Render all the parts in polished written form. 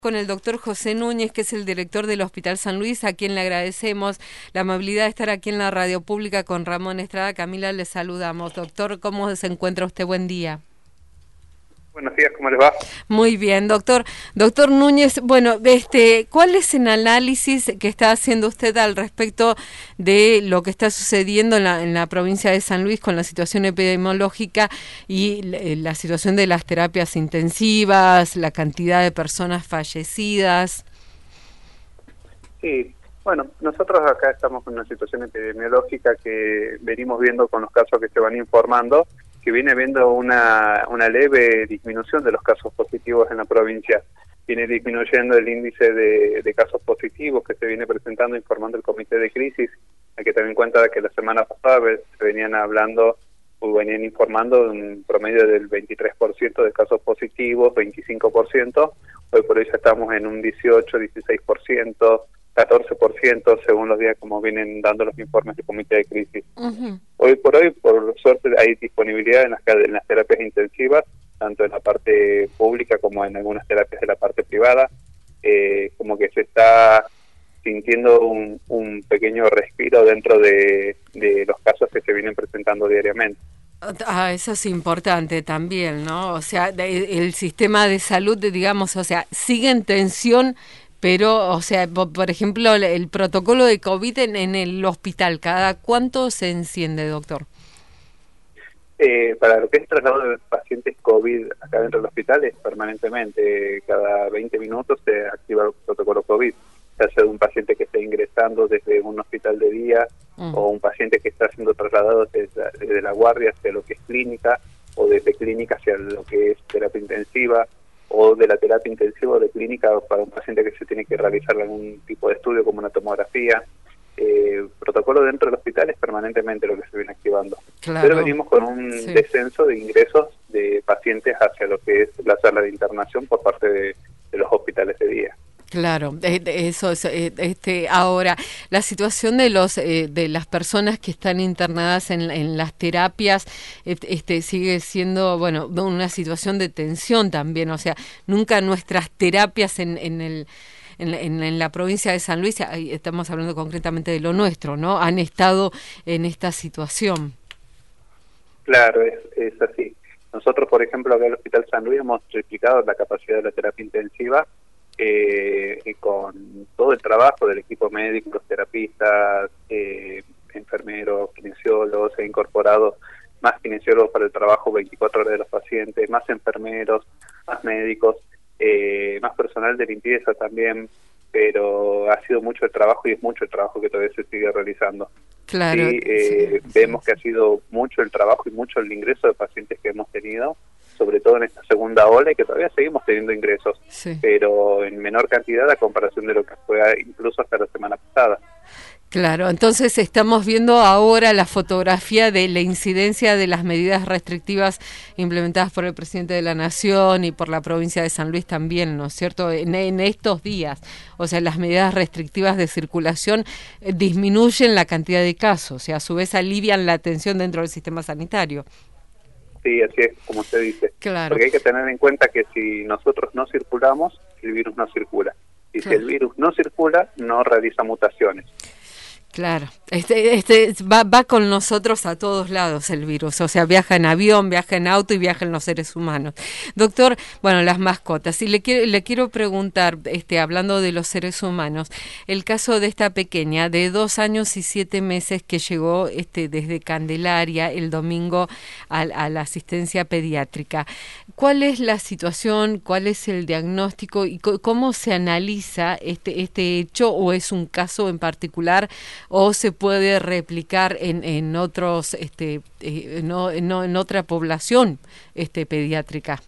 Con el doctor José Núñez, que es el director del Hospital San Luis, a quien le agradecemos la amabilidad de estar aquí en la radio pública con Ramón Estrada. Camila, le saludamos. Doctor, ¿cómo se encuentra usted? Buen día. Buenos días, ¿cómo les va? Muy bien, doctor. Doctor Núñez, bueno, ¿cuál es el análisis que está haciendo usted al respecto de lo que está sucediendo en la provincia de San Luis con la situación epidemiológica y la situación de las terapias intensivas, la cantidad de personas fallecidas? Sí, bueno, nosotros acá estamos en una situación epidemiológica que venimos viendo con los casos que se van informando, que viene habiendo una leve disminución de los casos positivos en la provincia. Viene disminuyendo el índice de casos positivos que se viene presentando, informando el comité de crisis. Hay que tener en cuenta que la semana pasada se venían hablando o venían informando de un promedio del 23% de casos positivos, 25%. Hoy por hoy ya estamos en un 18, 16%, 14%, según los días como vienen dando los informes del comité de crisis. Uh-huh. Hoy por hoy, por suerte, hay disponibilidad en las terapias intensivas, tanto en la parte pública como en algunas terapias de la parte privada, como que se está sintiendo un pequeño respiro dentro de los casos que se vienen presentando diariamente. Eso es importante también, ¿no? O sea, el sistema de salud, digamos, o sea, sigue en tensión, pero, o sea, por ejemplo, el protocolo de COVID en el hospital, ¿cada cuánto se enciende, doctor? Para lo que es traslado de pacientes COVID acá dentro del hospital es permanentemente, cada 20 minutos se activa el protocolo COVID, ya sea de un paciente que esté ingresando desde un hospital de día o un paciente que está siendo trasladado desde la guardia hacia lo que es clínica o desde clínica hacia lo que es terapia intensiva o de la terapia intensiva o de clínica para un paciente que se tiene que realizar algún tipo de estudio como una tomografía. Protocolo dentro del hospital es permanentemente lo que se viene activando. Claro. Pero venimos con un descenso de ingresos de pacientes hacia lo que es la sala de internación por parte de los hospitales de día. Claro, eso es, ahora, la situación de las personas que están internadas en las terapias, sigue siendo, bueno, una situación de tensión también, o sea, nunca nuestras terapias en la provincia de San Luis, estamos hablando concretamente de lo nuestro, ¿no? Han estado en esta situación. Claro, es así. Nosotros, por ejemplo, acá en el Hospital San Luis hemos triplicado la capacidad de la terapia intensiva, con todo el trabajo del equipo médico, los terapistas, enfermeros, kinesiólogos, se ha incorporado más kinesiólogos para el trabajo 24 horas de los pacientes, más enfermeros, más médicos, más personal de limpieza también, pero ha sido mucho el trabajo y es mucho el trabajo que todavía se sigue realizando. Claro. Vemos que ha sido mucho el trabajo y mucho el ingreso de pacientes que hemos tenido, sobre todo en esta segunda ola, y que todavía seguimos teniendo ingresos, pero en menor cantidad a comparación de lo que fue incluso hasta la semana pasada. Claro, entonces estamos viendo ahora la fotografía de la incidencia de las medidas restrictivas implementadas por el presidente de la Nación y por la provincia de San Luis también, ¿no es cierto? En estos días, o sea, las medidas restrictivas de circulación disminuyen la cantidad de casos y a su vez alivian la tensión dentro del sistema sanitario. Sí, así es, como usted dice. Claro. Porque hay que tener en cuenta que si nosotros no circulamos, el virus no circula. Y si el virus no circula, no realiza mutaciones. Claro, va con nosotros a todos lados el virus, o sea, viaja en avión, viaja en auto y viaja en los seres humanos. Doctor, bueno, las mascotas, y le quiero preguntar, hablando de los seres humanos, el caso de esta pequeña de 2 años y 7 meses que llegó desde Candelaria el domingo a la asistencia pediátrica. ¿Cuál es la situación, cuál es el diagnóstico y cómo se analiza este hecho, o es un caso en particular, o se puede replicar en otros en otra población pediátrica?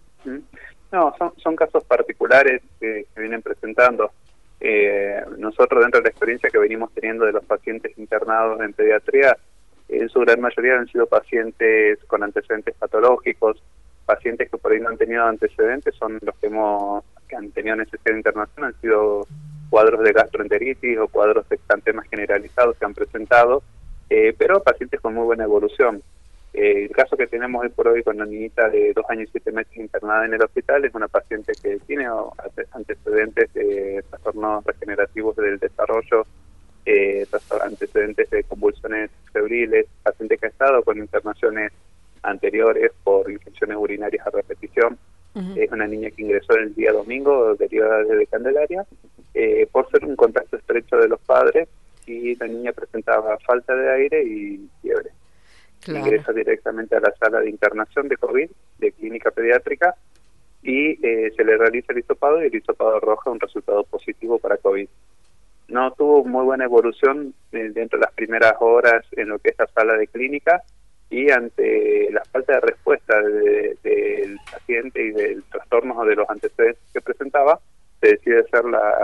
No, son casos particulares que vienen presentando. Nosotros, dentro de la experiencia que venimos teniendo de los pacientes internados en pediatría, en su gran mayoría han sido pacientes con antecedentes patológicos, pacientes que por ahí no han tenido antecedentes, son los que han tenido necesidad de internación, han sido cuadros de gastroenteritis o cuadros de exantemas generalizados que han presentado, pero pacientes con muy buena evolución. El caso que tenemos hoy por hoy con una niñita de 2 años y 7 meses internada en el hospital es una paciente que tiene antecedentes de trastornos regenerativos del desarrollo, antecedentes de convulsiones febriles, paciente que ha estado con internaciones anteriores por infecciones urinarias a repetición. Es una niña que ingresó el día domingo, derivada desde Candelaria, por ser un contacto estrecho de los padres, y la niña presentaba falta de aire y fiebre. Claro. Ingresa directamente a la sala de internación de COVID, de clínica pediátrica, y se le realiza el hisopado, y el hisopado arroja un resultado positivo para COVID. No tuvo muy buena evolución dentro de las primeras horas en lo que es la sala de clínica, y ante la falta de respuesta del paciente y del trastorno o de los antecedentes que presentaba, se decide hacer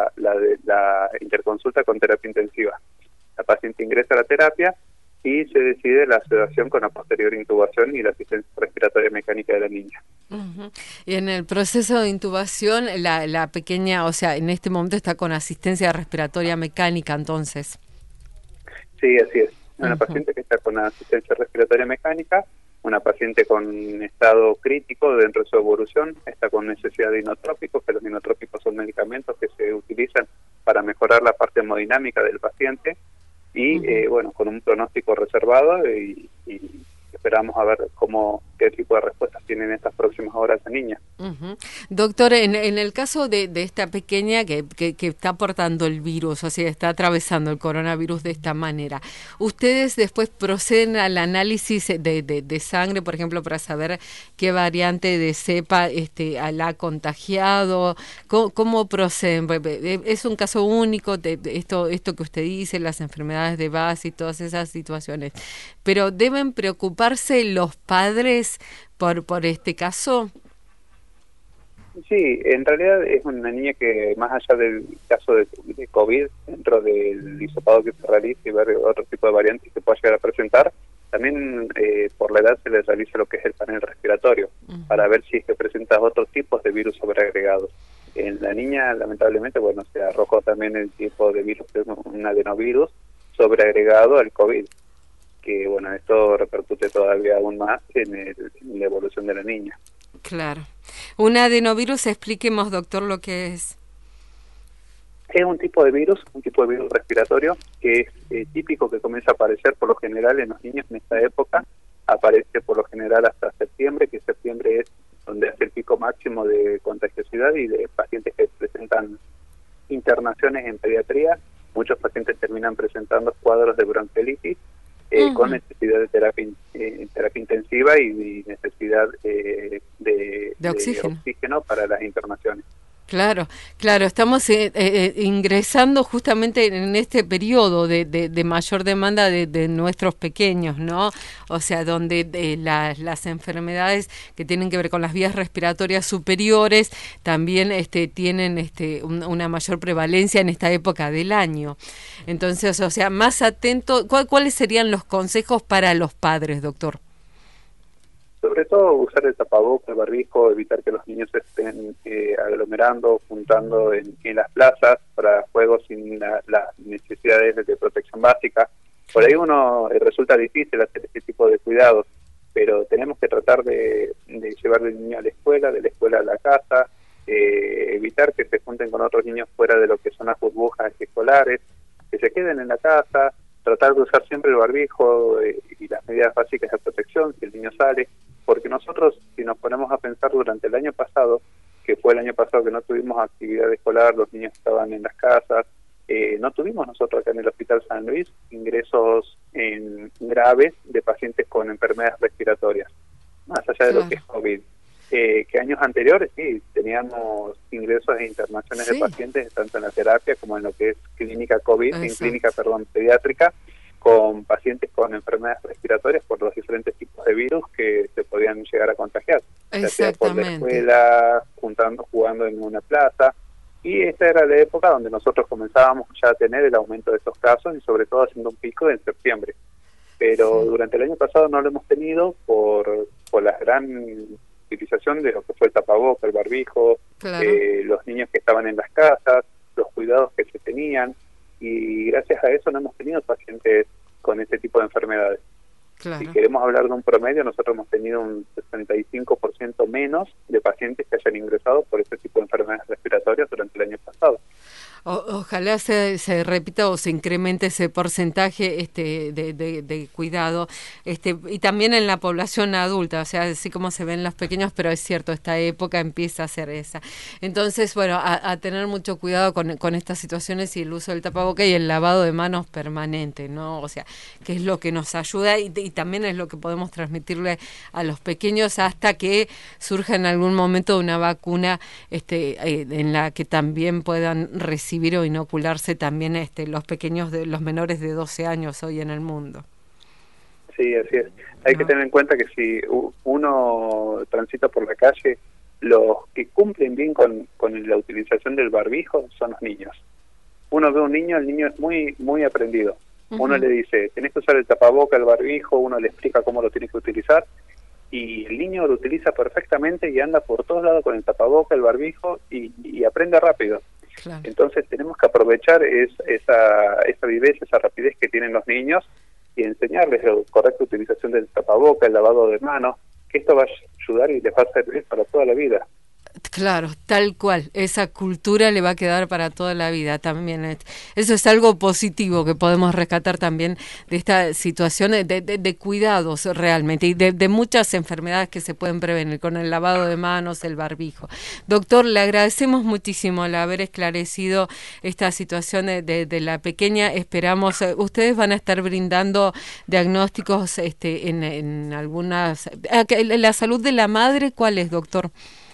la interconsulta con terapia intensiva. La paciente ingresa a la terapia y se decide la sedación con la posterior intubación y la asistencia respiratoria mecánica de la niña. Y en el proceso de intubación, la pequeña, o sea, en este momento está con asistencia respiratoria mecánica, entonces. Sí, así es. Una paciente que está con asistencia respiratoria mecánica, una paciente con estado crítico dentro de su evolución, está con necesidad de inotrópicos, que los inotrópicos son medicamentos que se utilizan para mejorar la parte hemodinámica del paciente, y bueno, con un pronóstico reservado, y esperamos a ver qué tipo de respuestas tienen estas próximas horas la niña. Doctor, en el caso de esta pequeña que está portando el virus, o sea, está atravesando el coronavirus de esta manera, ¿ustedes después proceden al análisis de sangre, por ejemplo, para saber qué variante de cepa la ha contagiado? ¿Cómo proceden? ¿Es un caso único de esto que usted dice, las enfermedades de base y todas esas situaciones? ¿Pero deben preocuparse los padres por este caso? Sí, en realidad es una niña que, más allá del caso de COVID, dentro del hisopado que se realiza y ver otro tipo de variantes que pueda llegar a presentar, también por la edad se le realiza lo que es el panel respiratorio, para ver si es que presenta otros tipos de virus sobreagregados. En la niña, lamentablemente, bueno, se arrojó también el tipo de virus, un adenovirus sobreagregado al COVID, que bueno, esto repercute todavía aún más en la evolución de la niña. Claro. Un adenovirus, expliquemos, doctor, lo que es. Es un tipo de virus respiratorio que es típico, que comienza a aparecer por lo general en los niños en esta época. Aparece por lo general hasta septiembre, que septiembre es donde hace el pico máximo de contagiosidad y de pacientes que presentan internaciones en pediatría. Muchos pacientes terminan presentando cuadros de bronquiolitis, con necesidad de terapia intensiva y necesidad de oxígeno para las internaciones. Claro, estamos ingresando justamente en este periodo de mayor demanda de nuestros pequeños, ¿no? O sea, donde las enfermedades que tienen que ver con las vías respiratorias superiores también tienen una mayor prevalencia en esta época del año. Entonces, o sea, más atento, ¿cuáles serían los consejos para los padres, doctor? Sobre todo usar el tapabocas, el barbijo, evitar que los niños estén aglomerando, juntando en las plazas para juegos sin las necesidades de protección básica. Por ahí resulta difícil hacer este tipo de cuidados, pero tenemos que tratar de llevar al niño a la escuela, de la escuela a la casa, evitar que se junten con otros niños fuera de lo que son las burbujas escolares, que se queden en la casa, tratar de usar siempre el barbijo y las medidas básicas de protección si el niño sale, porque nosotros, si nos ponemos a pensar durante el año pasado, que fue el año pasado que no tuvimos actividad escolar, los niños estaban en las casas, no tuvimos nosotros acá en el Hospital San Luis ingresos graves de pacientes con enfermedades respiratorias, más allá de lo que es COVID. Que años anteriores sí teníamos ingresos e internaciones de pacientes tanto en la terapia como en lo que es clínica COVID, pediátrica, con pacientes con enfermedades respiratorias por los diferentes tipos de virus que se podían llegar a contagiar, ya sea por la escuela, jugando en una plaza, y esta era la época donde nosotros comenzábamos ya a tener el aumento de estos casos y sobre todo haciendo un pico en septiembre, pero durante el año pasado no lo hemos tenido por la gran utilización de lo que fue el tapabocas, el barbijo, los niños que estaban en las casas, los cuidados que se tenían, y gracias a eso no hemos tenido pacientes con este tipo de enfermedades. Si claro. queremos hablar de un promedio, nosotros hemos tenido un 65% menos de pacientes que hayan ingresado por este tipo de enfermedades respiratorias durante el año pasado. Ojalá se repita o se incremente ese porcentaje de cuidado, y también en la población adulta, o sea, así como se ven los pequeños, pero es cierto, esta época empieza a ser esa. Entonces, bueno, a tener mucho cuidado con estas situaciones y el uso del tapaboca y el lavado de manos permanente, ¿no? O sea, que es lo que nos ayuda y también es lo que podemos transmitirle a los pequeños hasta que surja en algún momento una vacuna en la que también puedan recibir o inocularse también los pequeños, los menores de 12 años hoy en el mundo. Sí, así es. Hay que tener en cuenta que si uno transita por la calle, los que cumplen bien con la utilización del barbijo son los niños. Uno ve a un niño, el niño es muy aprendido. Uno le dice, tenés que usar el tapaboca, el barbijo, uno le explica cómo lo tiene que utilizar, y el niño lo utiliza perfectamente y anda por todos lados con el tapaboca, el barbijo, y aprende rápido. Claro. Entonces tenemos que aprovechar esa viveza, esa rapidez que tienen los niños y enseñarles la correcta utilización del tapaboca, el lavado de manos, que esto va a ayudar y les va a servir para toda la vida. Claro, tal cual, esa cultura le va a quedar para toda la vida también. Eso es algo positivo que podemos rescatar también de esta situación de cuidados realmente y de muchas enfermedades que se pueden prevenir con el lavado de manos, el barbijo. Doctor, le agradecemos muchísimo el haber esclarecido esta situación de la pequeña. Esperamos, ustedes van a estar brindando diagnósticos en algunas... ¿La salud de la madre cuál es, doctor?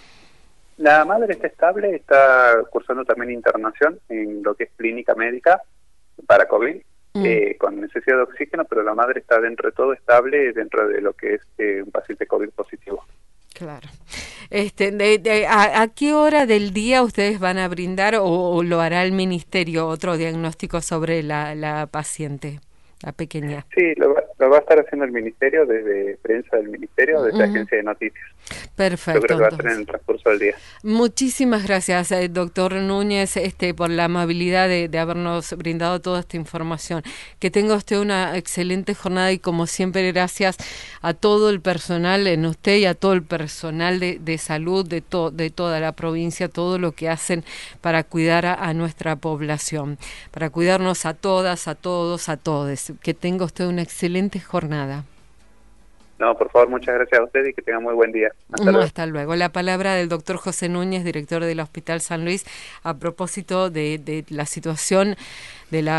La madre está estable, está cursando también internación en lo que es clínica médica para COVID, con necesidad de oxígeno, pero la madre está dentro de todo estable dentro de lo que es un paciente COVID positivo. Claro. ¿A qué hora del día ustedes van a brindar o lo hará el ministerio otro diagnóstico sobre la paciente, la pequeña? Sí, lo va a estar haciendo el ministerio, desde prensa del ministerio, desde agencia de noticias. Perfecto. Yo creo que va a ser en el transcurso del día. Muchísimas gracias, doctor Núñez, por la amabilidad de habernos brindado toda esta información. Que tenga usted una excelente jornada y, como siempre, gracias a todo el personal en usted y a todo el personal de salud de toda la provincia, todo lo que hacen para cuidar a nuestra población, para cuidarnos a todas, a todos, a todes. Que tenga usted una excelente jornada. No, por favor, muchas gracias a usted y que tenga muy buen día. Hasta luego. La palabra del doctor José Núñez, director del Hospital San Luis, a propósito de la situación de la